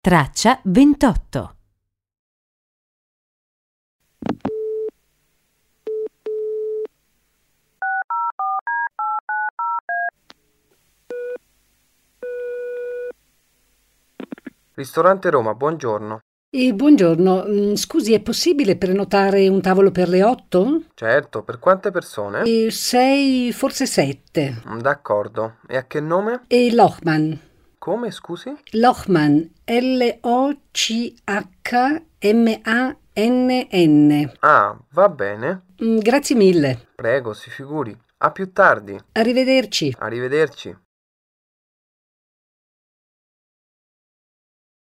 traccia 28. Ristorante Roma, buongiorno. Buongiorno, scusi, è possibile prenotare un tavolo per le 8? Certo, per quante persone? 6, forse 7. D'accordo. E a che nome? E Lochman. Come, scusi? Lochman, Lochmannn. Ah, va bene. Grazie mille. Prego, si figuri. A più tardi. Arrivederci. Arrivederci.